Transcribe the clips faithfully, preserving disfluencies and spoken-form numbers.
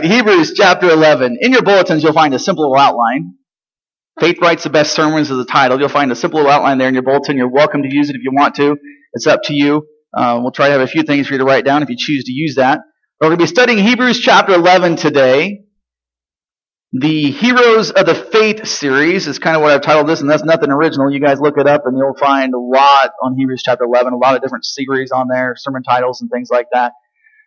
right, Hebrews chapter eleven. In your bulletins, you'll find a simple little outline. Faith Writes the Best Sermons is the title. You'll find a simple little outline there in your bulletin. You're welcome to use it if you want to. It's up to you. Uh, we'll try to have a few things for you to write down if you choose to use that. We're going to be studying Hebrews chapter eleven today. The Heroes of the Faith series is kind of what I've titled this, and that's nothing original. You guys look it up, and you'll find a lot on Hebrews chapter eleven, a lot of different series on there, sermon titles and things like that.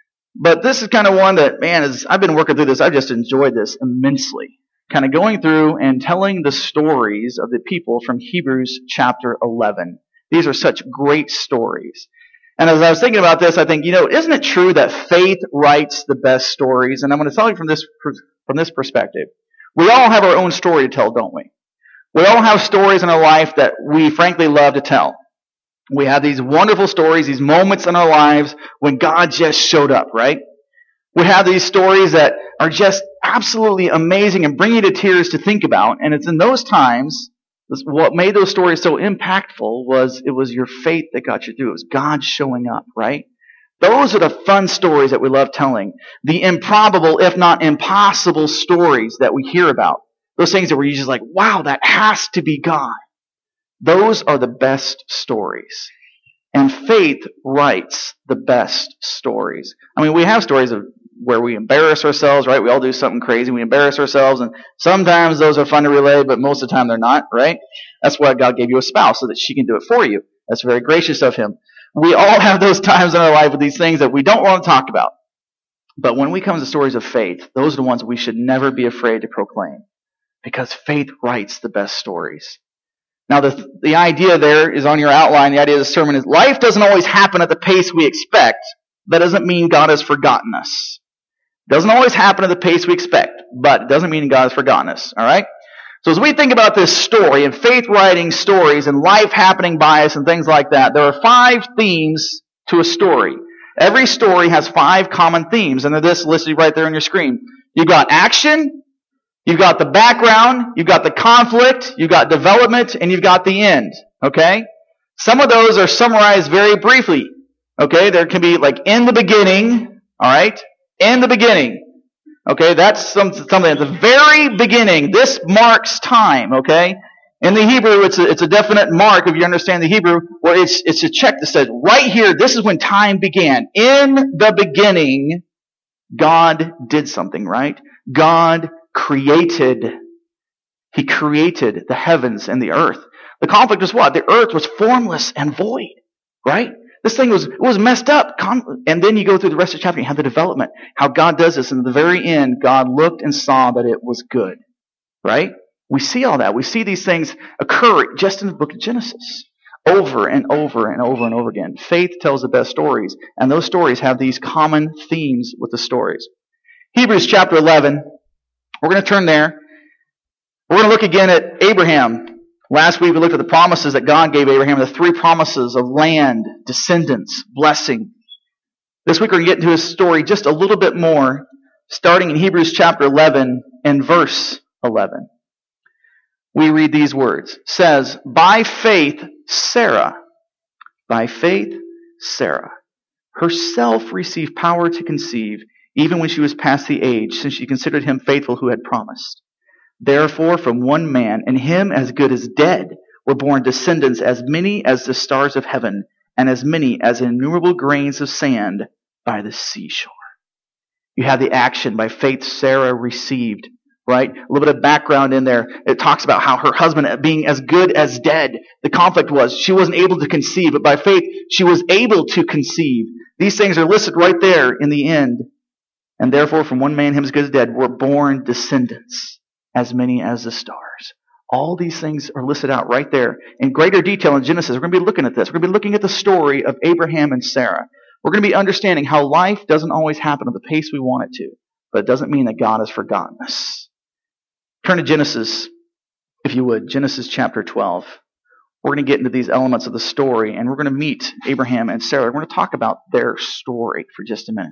But this is kind of one that, man, as I've been working through this, I've just enjoyed this immensely. Kind of going through and telling the stories of the people from Hebrews chapter eleven. These are such great stories. And as I was thinking about this, I think, you know, isn't it true that faith writes the best stories? And I'm going to tell you from this from this perspective. We all have our own story to tell, don't we? We all have stories in our life that we frankly love to tell. We have these wonderful stories, these moments in our lives when God just showed up, right? We have these stories that are just absolutely amazing and bring you to tears to think about. And it's in those times, what made those stories so impactful was it was your faith that got you through. It was God showing up, right? Those are the fun stories that we love telling. The improbable, if not impossible stories that we hear about. Those things that were just like, wow, that has to be God. Those are the best stories. And faith writes the best stories. I mean, we have stories of where we embarrass ourselves, right? We all do something crazy. We embarrass ourselves, and sometimes those are fun to relay, but most of the time they're not, right? That's why God gave you a spouse, so that she can do it for you. That's very gracious of Him. We all have those times in our life with these things that we don't want to talk about. But when we come to stories of faith, those are the ones we should never be afraid to proclaim, because faith writes the best stories. Now, the the idea there is on your outline. The idea of the sermon is life doesn't always happen at the pace we expect. That doesn't mean God has forgotten us. It doesn't always happen at the pace we expect, but it doesn't mean God has forgotten us. All right? So as we think about this story and faith writing stories and life happening by us and things like that, there are five themes to a story. Every story has five common themes, and they're this listed right there on your screen. You've got action, you've got the background, you've got the conflict, you've got development, and you've got the end. Okay? Some of those are summarized very briefly. Okay? There can be like in the beginning, all right? In the beginning. Okay, that's some, something at the very beginning. This marks time, okay? In the Hebrew, it's a, it's a definite mark, if you understand the Hebrew, where it's, it's a check that says, right here, this is when time began. In the beginning, God did something, right? God created. He created the heavens and the earth. The conflict was what? The earth was formless and void, right? This thing was it was messed up. And then you go through the rest of the chapter, you have the development. How God does this. And at the very end, God looked and saw that it was good. Right? We see all that. We see these things occur just in the book of Genesis. Over and over and over and over again. Faith tells the best stories. And those stories have these common themes with the stories. Hebrews chapter eleven. We're going to turn there. We're going to look again at Abraham. Last week we looked at the promises that God gave Abraham, the three promises of land, descendants, blessing. This week we're going to get into his story just a little bit more, starting in Hebrews chapter eleven and verse eleven. We read these words. It says, by faith Sarah, by faith Sarah, herself received power to conceive, even when she was past the age, since she considered him faithful who had promised. Therefore, from one man, and him as good as dead, were born descendants as many as the stars of heaven, and as many as innumerable grains of sand by the seashore. You have the action. By faith, Sarah received, right? A little bit of background in there. It talks about how her husband being as good as dead. The conflict was she wasn't able to conceive, but by faith, she was able to conceive. These things are listed right there in the end. And therefore, from one man, him as good as dead, were born descendants, as many as the stars. All these things are listed out right there in greater detail in Genesis. We're going to be looking at this. We're going to be looking at the story of Abraham and Sarah. We're going to be understanding how life doesn't always happen at the pace we want it to, but it doesn't mean that God has forgotten us. Turn to Genesis, if you would. Genesis chapter twelve. We're going to get into these elements of the story, and we're going to meet Abraham and Sarah. We're going to talk about their story for just a minute.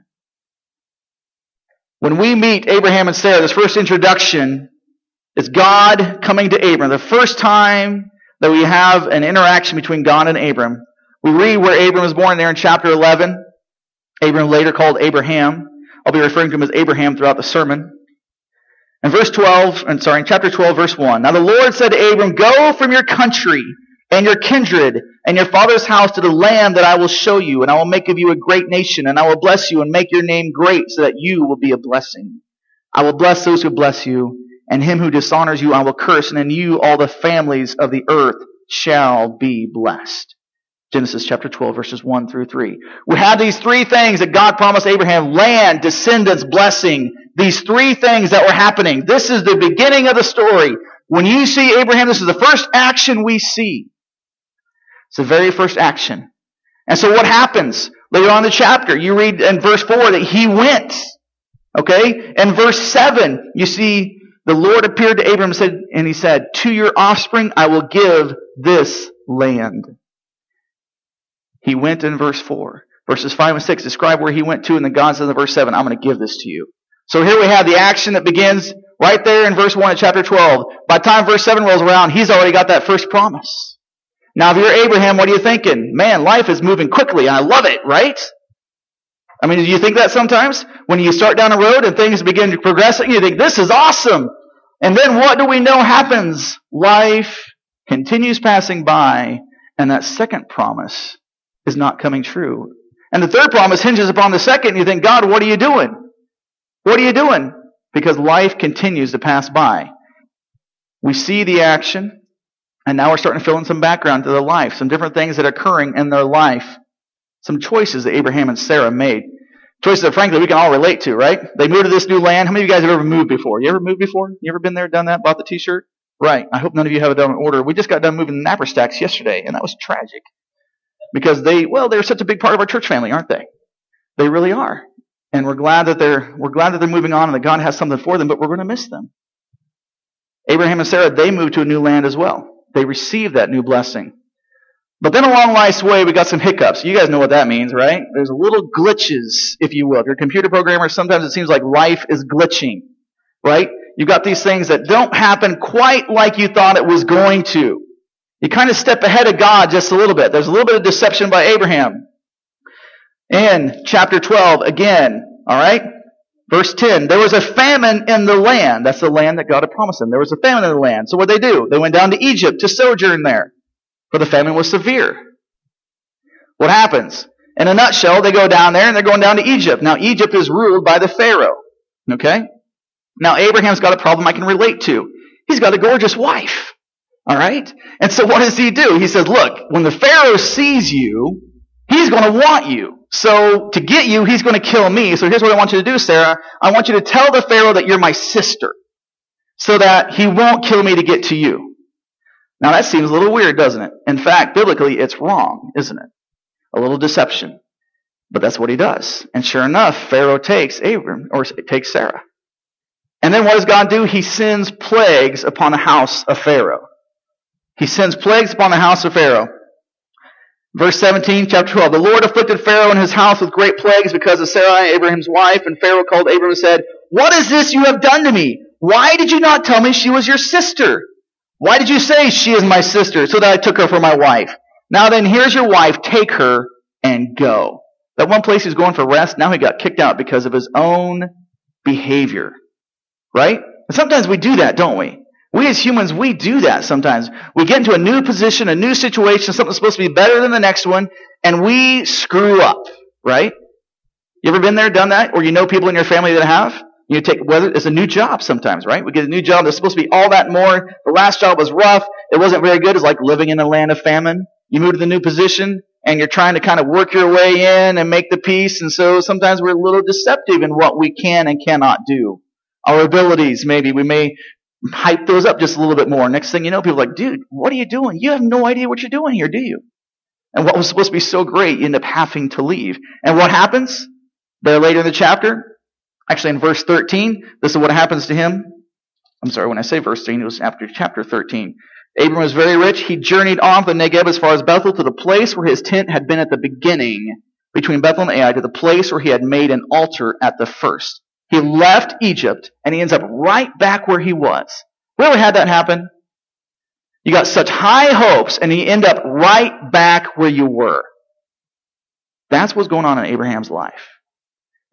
When we meet Abraham and Sarah, this first introduction is God coming to Abram. The first time that we have an interaction between God and Abram. We read where Abram was born there in chapter eleven. Abram later called Abraham. I'll be referring to him as Abraham throughout the sermon. In verse twelve, and sorry, in chapter twelve, verse one. Now the Lord said to Abram, go from your country and your kindred and your father's house to the land that I will show you, and I will make of you a great nation, and I will bless you and make your name great so that you will be a blessing. I will bless those who bless you, and him who dishonors you I will curse, and in you all the families of the earth shall be blessed. Genesis chapter twelve, verses one through three. We have these three things that God promised Abraham: land, descendants, blessing. These three things that were happening. This is the beginning of the story. When you see Abraham, this is the first action we see. It's the very first action. And so what happens? Later on in the chapter, you read in verse four that he went. Okay? In verse seven, you see the Lord appeared to Abraham and said, and he said, to your offspring I will give this land. He went in verse four. Verses five and six describe where he went to, and then God says in verse seven, I'm going to give this to you. So here we have the action that begins right there in verse one of chapter twelve. By the time verse seven rolls around, he's already got that first promise. Now if you're Abraham, what are you thinking? Man, life is moving quickly, and I love it, right? I mean, do you think that sometimes? When you start down a road and things begin progressing, you think, this is awesome. And then what do we know happens? Life continues passing by, and that second promise is not coming true. And the third promise hinges upon the second, and you think, God, what are you doing? What are you doing? Because life continues to pass by. We see the action, and now we're starting to fill in some background to their life, some different things that are occurring in their life, some choices that Abraham and Sarah made. Choices that, frankly, we can all relate to, right? They moved to this new land. How many of you guys have ever moved before? You ever moved before? You ever been there, done that, bought the t-shirt? Right. I hope none of you have it done in order. We just got done moving the Napper Stacks yesterday, and that was tragic. Because they, well, they're such a big part of our church family, aren't they? They really are. And we're glad that they're, we're glad that they're moving on and that God has something for them, but we're going to miss them. Abraham and Sarah, they moved to a new land as well. They received that new blessing. But then along life's way, we got some hiccups. You guys know what that means, right? There's little glitches, if you will. If you're a computer programmer, sometimes it seems like life is glitching, right? You've got these things that don't happen quite like you thought it was going to. You kind of step ahead of God just a little bit. There's a little bit of deception by Abraham. In chapter twelve, again, all right? Verse ten, there was a famine in the land. That's the land that God had promised them. There was a famine in the land. So what did they do? They went down to Egypt to sojourn there. For the famine was severe. What happens? In a nutshell, they go down there and they're going down to Egypt. Now, Egypt is ruled by the Pharaoh. Okay? Now, Abraham's got a problem I can relate to. He's got a gorgeous wife. All right? And so what does he do? He says, look, when the Pharaoh sees you, he's going to want you. So to get you, he's going to kill me. So here's what I want you to do, Sarah. I want you to tell the Pharaoh that you're my sister so that he won't kill me to get to you. Now that seems a little weird, doesn't it? In fact, biblically, it's wrong, isn't it? A little deception. But that's what he does. And sure enough, Pharaoh takes Abram, or takes Sarah. And then what does God do? He sends plagues upon the house of Pharaoh. He sends plagues upon the house of Pharaoh. Verse seventeen, chapter twelve. The Lord afflicted Pharaoh and his house with great plagues because of Sarai, Abraham's wife. And Pharaoh called Abram and said, what is this you have done to me? Why did you not tell me she was your sister? Why did you say she is my sister so that I took her for my wife? Now then, here's your wife. Take her and go. That one place he's going for rest, now he got kicked out because of his own behavior. Right? And sometimes we do that, don't we? We as humans, we do that sometimes. We get into a new position, a new situation, something that's supposed to be better than the next one, and we screw up. Right? You ever been there, done that? Or you know people in your family that have? You take, whether it's a new job sometimes, right? We get a new job that's supposed to be all that more. The last job was rough. It wasn't very good. It's like living in a land of famine. You move to the new position and you're trying to kind of work your way in and make the peace. And so sometimes we're a little deceptive in what we can and cannot do. Our abilities, maybe we may hype those up just a little bit more. Next thing you know, people are like, dude, what are you doing? You have no idea what you're doing here, do you? And what was supposed to be so great, you end up having to leave. And what happens? There later in the chapter, actually, in verse thirteen, this is what happens to him. I'm sorry, when I say verse thirteen, it was after chapter thirteen. Abram was very rich. He journeyed on from the Negeb as far as Bethel to the place where his tent had been at the beginning, between Bethel and Ai, to the place where he had made an altar at the first. He left Egypt, and he ends up right back where he was. We ever had that happen? You got such high hopes, and you end up right back where you were. That's what's going on in Abraham's life.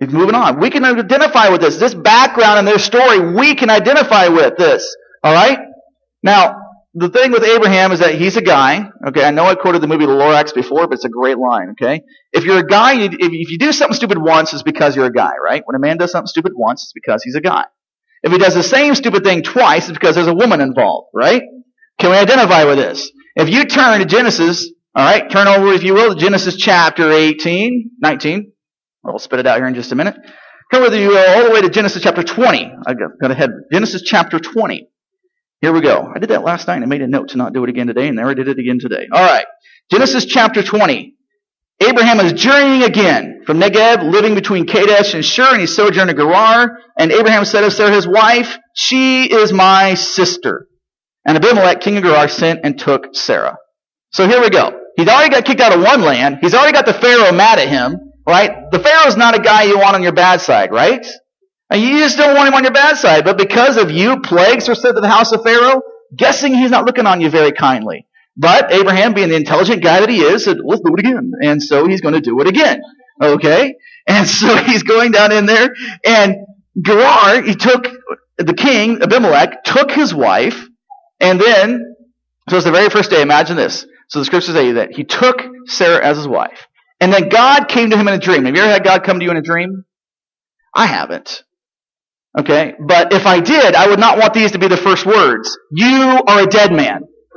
He's moving on. We can identify with this. This background in their story, we can identify with this. All right? Now, the thing with Abraham is that he's a guy. Okay, I know I quoted the movie The Lorax before, but it's a great line. Okay? If you're a guy, if if you do something stupid once, it's because you're a guy, right? When a man does something stupid once, it's because he's a guy. If he does the same stupid thing twice, it's because there's a woman involved, right? Can we identify with this? If you turn to Genesis, all right, turn over, if you will, to Genesis chapter eighteen, nineteen. I'll spit it out here in just a minute. Come with you uh, all the way to Genesis chapter twenty. I got, got ahead. Genesis chapter twenty. Here we go. I did that last night and I made a note to not do it again today, and there I did it again today. All right. Genesis chapter twenty. Abraham is journeying again from Negeb, living between Kadesh and Shur, and he sojourned in Gerar. And Abraham said of Sarah his wife, "She is my sister." And Abimelech, king of Gerar, sent and took Sarah. So here we go. He's already got kicked out of one land. He's already got the Pharaoh mad at him. Right? The Pharaoh's not a guy you want on your bad side, right? And you just don't want him on your bad side. But because of you, plagues were sent to the house of Pharaoh, guessing he's not looking on you very kindly. But Abraham, being the intelligent guy that he is, said, let's do it again. And so he's going to do it again. Okay? And so he's going down in there. And Gerar, he took, the king, Abimelech, took his wife. And then, so it's the very first day. Imagine this. So the scriptures say that he took Sarah as his wife. And then God came to him in a dream. Have you ever had God come to you in a dream? I haven't. Okay? But if I did, I would not want these to be the first words. You are a dead man.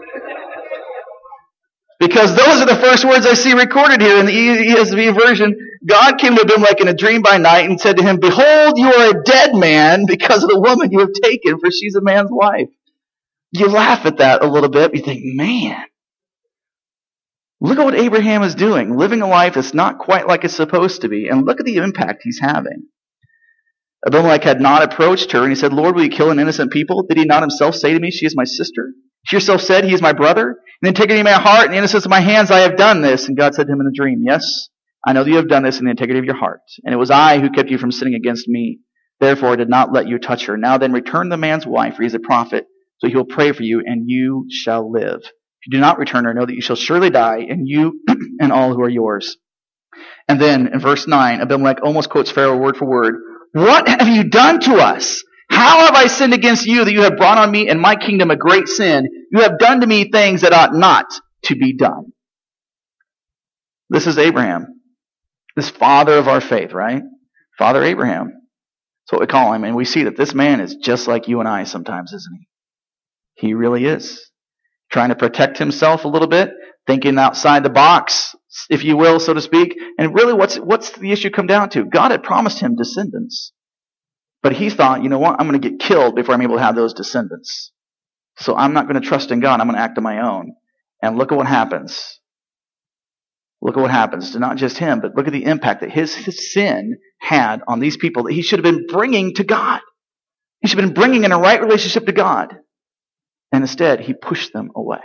Because those are the first words I see recorded here in the E S V version. God came to Abimelech in a dream by night and said to him, "Behold, you are a dead man because of the woman you have taken, for she's a man's wife." You laugh at that a little bit. You think, man. Look at what Abraham is doing, living a life that's not quite like it's supposed to be, and look at the impact he's having. Abimelech had not approached her, and he said, "Lord, will you kill an innocent people? Did he not himself say to me, she is my sister? She herself said, he is my brother? In the integrity of my heart and the innocence of my hands, I have done this." And God said to him in a dream, "Yes, I know that you have done this in the integrity of your heart, and it was I who kept you from sinning against me. Therefore, I did not let you touch her. Now then, return the man's wife, for he is a prophet, so he will pray for you, and you shall live. If you do not return her, know that you shall surely die, and you and all who are yours." And then in verse nine, Abimelech almost quotes Pharaoh word for word. "What have you done to us? How have I sinned against you that you have brought on me and my kingdom a great sin? You have done to me things that ought not to be done." This is Abraham, this father of our faith, right? Father Abraham. That's what we call him. And we see that this man is just like you and I sometimes, isn't he? He really is. Trying to protect himself a little bit, thinking outside the box, if you will, so to speak. And really, what's what's the issue come down to? God had promised him descendants. But he thought, you know what, I'm going to get killed before I'm able to have those descendants. So I'm not going to trust in God. I'm going to act on my own. And look at what happens. Look at what happens to not just him, but look at the impact that his, his sin had on these people that he should have been bringing to God. He should have been bringing in a right relationship to God. And instead, he pushed them away.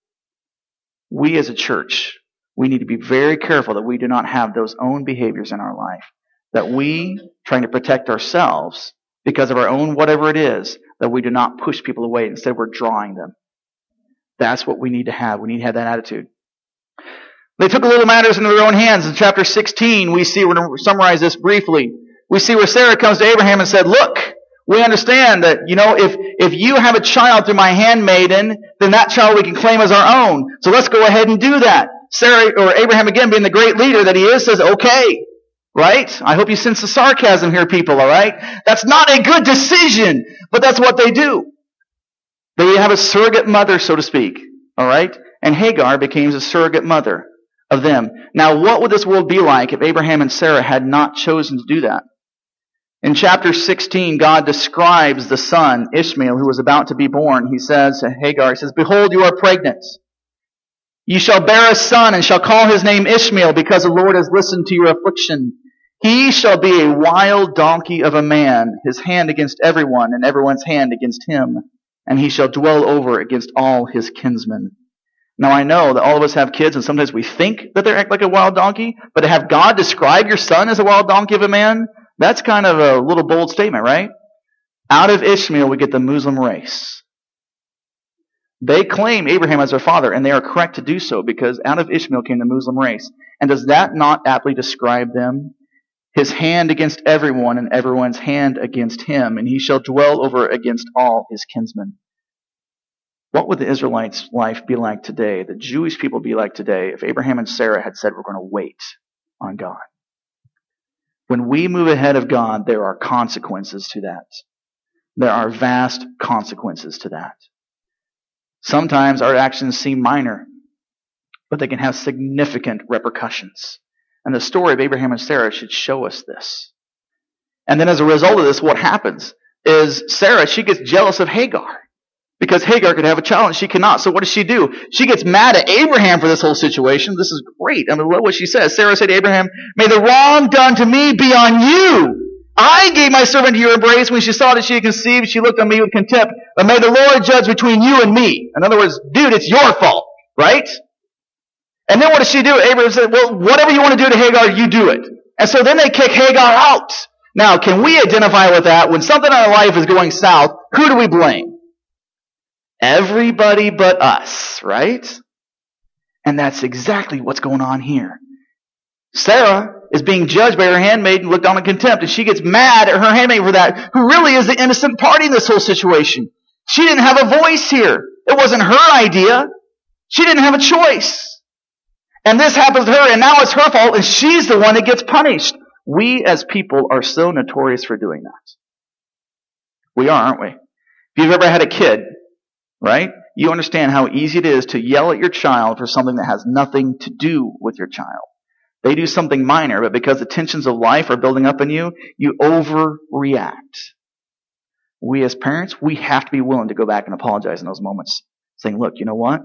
We as a church, we need to be very careful that we do not have those own behaviors in our life. That we, trying to protect ourselves because of our own whatever it is, that we do not push people away. Instead, we're drawing them. That's what we need to have. We need to have that attitude. They took little matters into their own hands. In chapter sixteen, we see, we're going to summarize this briefly. We see where Sarah comes to Abraham and said, "Look, we understand that, you know, if, if you have a child through my handmaiden, then that child we can claim as our own. So let's go ahead and do that." Sarah, or Abraham again, being the great leader that he is, says, "Okay." Right? I hope you sense the sarcasm here, people, all right? That's not a good decision, but that's what they do. They have a surrogate mother, so to speak, all right? And Hagar became a surrogate mother of them. Now, what would this world be like if Abraham and Sarah had not chosen to do that? In chapter sixteen, God describes the son, Ishmael, who was about to be born. He says to Hagar, he says, "Behold, you are pregnant. You shall bear a son and shall call his name Ishmael, because the Lord has listened to your affliction. He shall be a wild donkey of a man, his hand against everyone, and everyone's hand against him. And he shall dwell over against all his kinsmen." Now I know that all of us have kids, and sometimes we think that they act like a wild donkey, but to have God describe your son as a wild donkey of a man, that's kind of a little bold statement, right? Out of Ishmael we get the Muslim race. They claim Abraham as their father, and they are correct to do so, because out of Ishmael came the Muslim race. And does that not aptly describe them? his hand against everyone, and everyone's hand against him, and he shall dwell over against all his kinsmen. What would the Israelites' life be like today, the Jewish people be like today, if Abraham and Sarah had said, we're going to wait on God? When we move ahead of God, there are consequences to that. There are vast consequences to that. Sometimes our actions seem minor, but they can have significant repercussions. And the story of Abraham and Sarah should show us this. And then as a result of this, what happens is Sarah, she gets jealous of Hagar. Because Hagar could have a child and she cannot. So what does she do? She gets mad at Abraham for this whole situation. This is great. I mean, look what she says. Sarah said to Abraham, may the wrong done to me be on you. I gave my servant to your embrace. When she saw that she had conceived, she looked on me with contempt. But may the Lord judge between you and me. In other words, dude, it's your fault. Right? And then what does she do? Abraham said, well, whatever you want to do to Hagar, you do it. And so then they kick Hagar out. Now, can we identify with that? When something in our life is going south, who do we blame? Everybody but us, right? And that's exactly what's going on here. Sarah is being judged by her handmaid and looked on in contempt, and she gets mad at her handmaid for that, who really is the innocent party in this whole situation. She didn't have a voice here. It wasn't her idea. She didn't have a choice. And this happens to her, and now it's her fault, and she's the one that gets punished. We as people are so notorious for doing that. We are, aren't we? If you've ever had a kid, right? You understand how easy it is to yell at your child for something that has nothing to do with your child. They do something minor, but because the tensions of life are building up in you, you overreact. We as parents, we have to be willing to go back and apologize in those moments. Saying, look, you know what?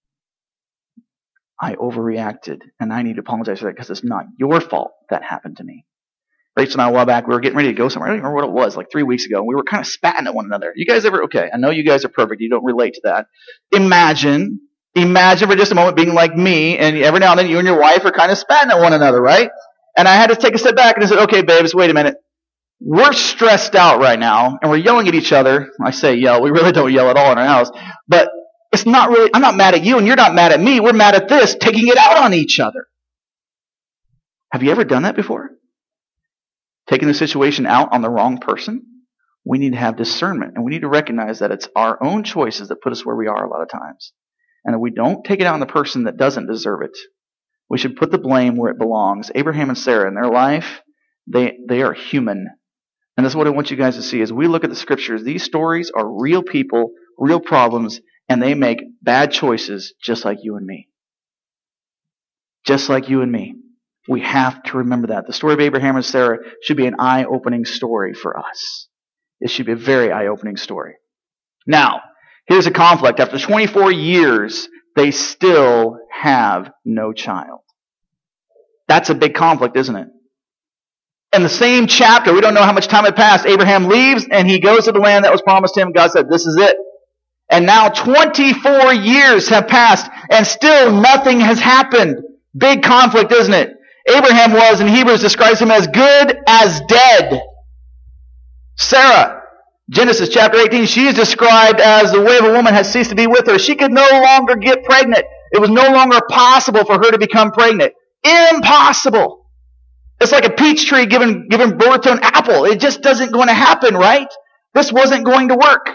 I overreacted, and I need to apologize for that because it's not your fault that happened to me. Rachel and I, a while back, we were getting ready to go somewhere. I don't even remember what it was, like three weeks ago. And we were kind of spatting at one another. You guys ever, okay, I know you guys are perfect. You don't relate to that. Imagine, imagine for just a moment being like me, and every now and then you and your wife are kind of spatting at one another, right? And I had to take a step back and I said, okay, babes, wait a minute. We're stressed out right now, and we're yelling at each other. I say yell. We really don't yell at all in our house. But it's not really, I'm not mad at you, and you're not mad at me. We're mad at this, taking it out on each other. Have you ever done that before? Taking the situation out on the wrong person? We need to have discernment, and we need to recognize that it's our own choices that put us where we are a lot of times. And if we don't take it out on the person that doesn't deserve it, we should put the blame where it belongs. Abraham and Sarah, in their life, they, they are human. And that's what I want you guys to see. As we look at the scriptures, these stories are real people, real problems, and they make bad choices just like you and me. Just like you and me. We have to remember that. The story of Abraham and Sarah should be an eye-opening story for us. It should be a very eye-opening story. Now, here's a conflict. After twenty-four years, they still have no child. That's a big conflict, isn't it? In the same chapter, we don't know how much time had passed. Abraham leaves and he goes to the land that was promised him. God said, this is it. And now twenty-four years have passed and still nothing has happened. Big conflict, isn't it? Abraham was, in Hebrews, describes him as good as dead. Sarah, Genesis chapter eighteen, she is described as the way of a woman has ceased to be with her. She could no longer get pregnant. It was no longer possible for her to become pregnant. Impossible. It's like a peach tree giving, giving birth to an apple. It just doesn't going to happen, right? This wasn't going to work.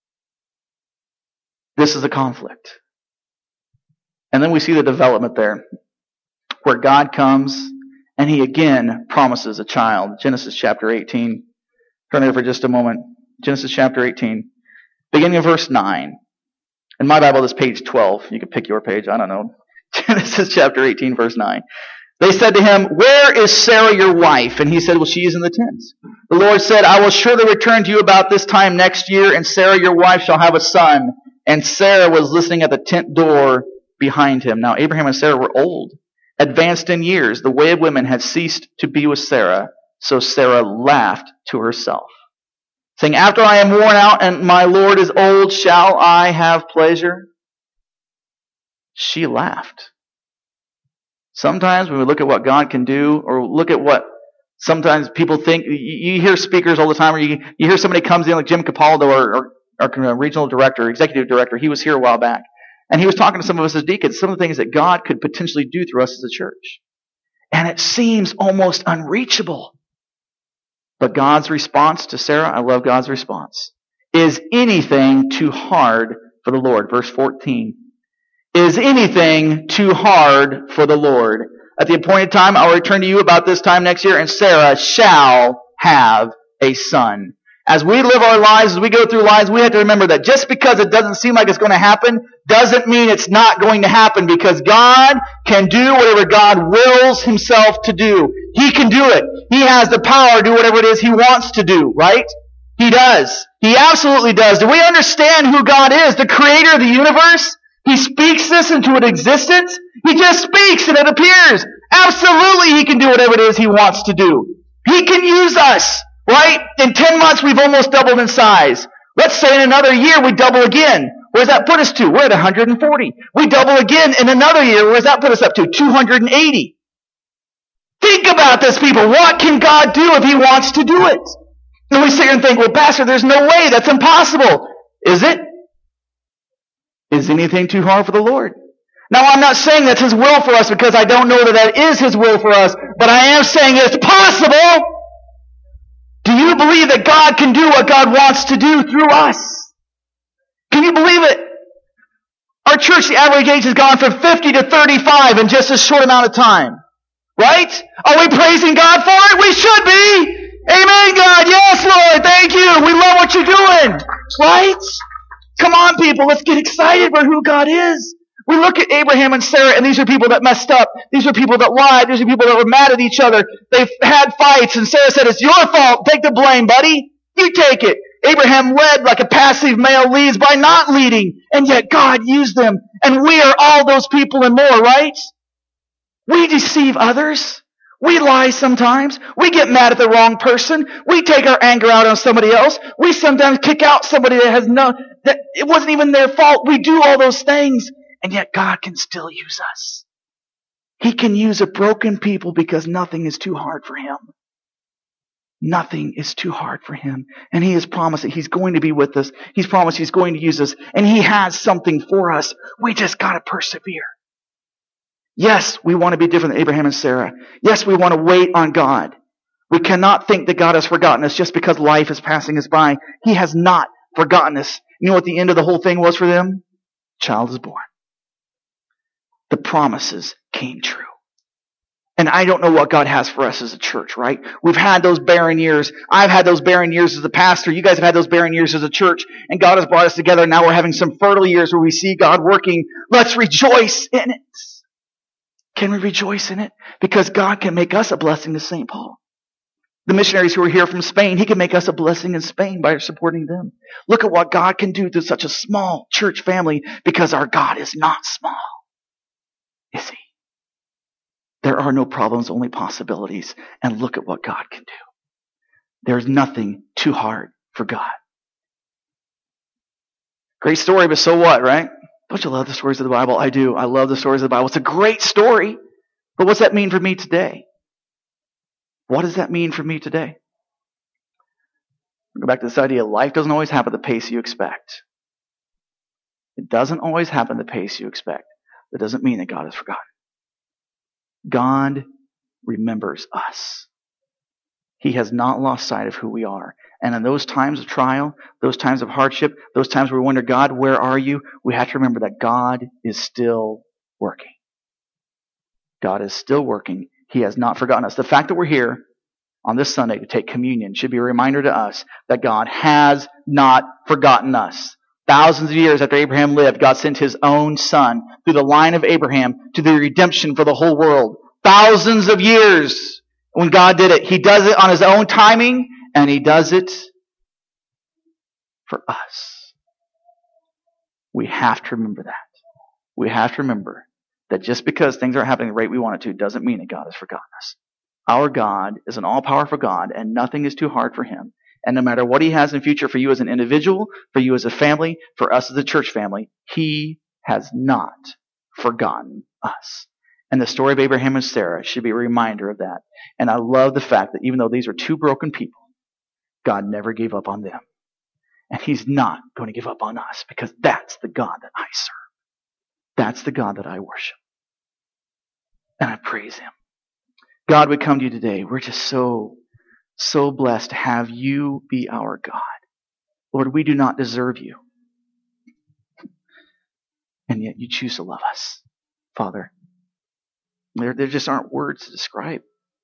This is a conflict. And then we see the development there, where God comes and he again promises a child. Genesis chapter eighteen. Turn there for just a moment. Genesis chapter eighteen. Beginning of verse nine. In my Bible, this page twelve. You can pick your page. I don't know. Genesis chapter eighteen, verse nine. They said to him, where is Sarah your wife? And he said, well, she is in the tents. The Lord said, I will surely return to you about this time next year, and Sarah your wife shall have a son. And Sarah was listening at the tent door behind him. Now Abraham and Sarah were old, advanced in years. The way of women had ceased to be with Sarah, so Sarah laughed to herself, saying, after I am worn out and my Lord is old, shall I have pleasure? She laughed. Sometimes when we look at what God can do, or look at what sometimes people think, you hear speakers all the time, or you, you hear somebody comes in like Jim Capaldo, or, or our regional director, executive director. He was here a while back. And he was talking to some of us as deacons, some of the things that God could potentially do through us as a church. And it seems almost unreachable. But God's response to Sarah, I love God's response. Is anything too hard for the Lord? Verse fourteen. Is anything too hard for the Lord? At the appointed time, I will return to you about this time next year, and Sarah shall have a son. As we live our lives, as we go through lives, we have to remember that just because it doesn't seem like it's going to happen, doesn't mean it's not going to happen, because God can do whatever God wills himself to do. He can do it. He has the power to do whatever it is he wants to do, right? He does. He absolutely does. Do we understand who God is? The creator of the universe? He speaks this into an existence. He just speaks and it appears. Absolutely he can do whatever it is he wants to do. He can use us, right? In ten months we've almost doubled in size. Let's say in another year we double again. Where does that put us to? We're at one hundred forty. We double again in another year. Where does that put us up to? two hundred eighty. Think about this, people. What can God do if he wants to do it? And we sit here and think, well, Pastor, there's no way. That's impossible. Is it? Is anything too hard for the Lord? Now, I'm not saying that's his will for us, because I don't know that that is his will for us, but I am saying it's possible. Do you believe that God can do what God wants to do through us? Can you believe it? Our church, the average age has gone from fifty to thirty-five in just a short amount of time. Right? Are we praising God for it? We should be. Amen, God. Yes, Lord. Thank you. We love what you're doing. Right? Come on, people. Let's get excited for who God is. We look at Abraham and Sarah, and these are people that messed up. These are people that lied. These are people that were mad at each other. They've had fights, and Sarah said, it's your fault. Take the blame, buddy. You take it. Abraham led like a passive male leads by not leading, and yet God used them. And we are all those people and more, right? We deceive others. We lie sometimes. We get mad at the wrong person. We take our anger out on somebody else. We sometimes kick out somebody that has no, that it wasn't even their fault. We do all those things. And yet God can still use us. He can use a broken people because nothing is too hard for him. Nothing is too hard for him. And he has promised that he's going to be with us. He's promised he's going to use us. And he has something for us. We just got to persevere. Yes, we want to be different than Abraham and Sarah. Yes, we want to wait on God. We cannot think that God has forgotten us just because life is passing us by. He has not forgotten us. You know what the end of the whole thing was for them? Child is born. The promises came true. And I don't know what God has for us as a church, right? We've had those barren years. I've had those barren years as a pastor. You guys have had those barren years as a church. And God has brought us together. Now we're having some fertile years where we see God working. Let's rejoice in it. Can we rejoice in it? Because God can make us a blessing to Saint Paul. The missionaries who are here from Spain, he can make us a blessing in Spain by supporting them. Look at what God can do through such a small church family, because our God is not small, is he? There are no problems, only possibilities. And look at what God can do. There's nothing too hard for God. Great story, but so what, right? Don't you love the stories of the Bible? I do. I love the stories of the Bible. It's a great story. But what's that mean for me today? What does that mean for me today? Go back to this idea. Life doesn't always happen at the pace you expect. It doesn't always happen at the pace you expect. That doesn't mean that God has forgotten. God remembers us. He has not lost sight of who we are. And in those times of trial, those times of hardship, those times where we wonder, God, where are you? We have to remember that God is still working. God is still working. He has not forgotten us. The fact that we're here on this Sunday to take communion should be a reminder to us that God has not forgotten us. Thousands of years after Abraham lived, God sent his own son through the line of Abraham to the redemption for the whole world. Thousands of years when God did it. He does it on his own timing, and he does it for us. We have to remember that. We have to remember that just because things aren't happening the rate we want it to doesn't mean that God has forgotten us. Our God is an all-powerful God, and nothing is too hard for him. And no matter what he has in future for you as an individual, for you as a family, for us as a church family, he has not forgotten us. And the story of Abraham and Sarah should be a reminder of that. And I love the fact that even though these are two broken people, God never gave up on them. And he's not going to give up on us, because that's the God that I serve. That's the God that I worship. And I praise him. God, we come to you today. We're just so So blessed to have you be our God. Lord, we do not deserve you. And yet you choose to love us, Father. There, there just aren't words to describe.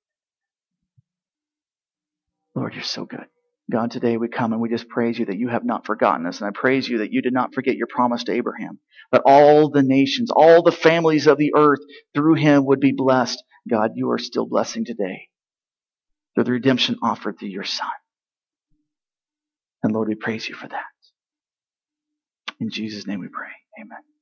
Lord, you're so good. God, today we come and we just praise you that you have not forgotten us. And I praise you that you did not forget your promise to Abraham. But all the nations, all the families of the earth through him would be blessed. God, you are still blessing today through the redemption offered through your Son. And Lord, we praise you for that. In Jesus' name we pray. Amen.